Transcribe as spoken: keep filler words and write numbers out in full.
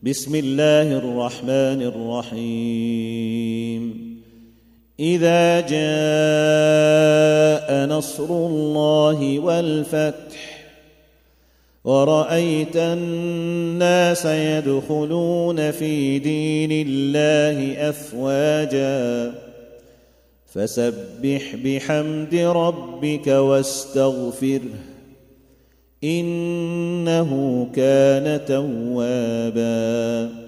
بسم الله الرحمن الرحيم إذا جاء نصر الله والفتح ورأيت الناس يدخلون في دين الله أفواجا فسبح بحمد ربك واستغفره إنه كان توابا.